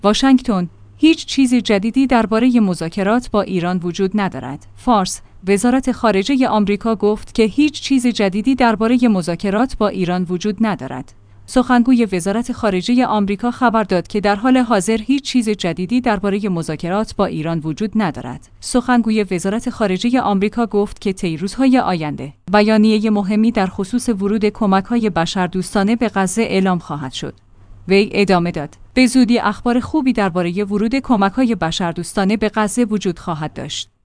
واشنگتن: هیچ چیز جدیدی درباره مذاکرات با ایران وجود ندارد. فارس: وزارت خارجه آمریکا گفت که هیچ چیز جدیدی درباره مذاکرات با ایران وجود ندارد. سخنگوی وزارت خارجه آمریکا خبر داد که در حال حاضر هیچ چیز جدیدی درباره مذاکرات با ایران وجود ندارد. سخنگوی وزارت خارجه آمریکا گفت که طی روزهای آینده بیانیه مهمی در خصوص ورود کمک‌های بشردوستانه به غزه اعلام خواهد شد. وی ادامه داد: به زودی اخبار خوبی درباره ورود کمک‌های بشردوستانه به غزه وجود خواهد داشت.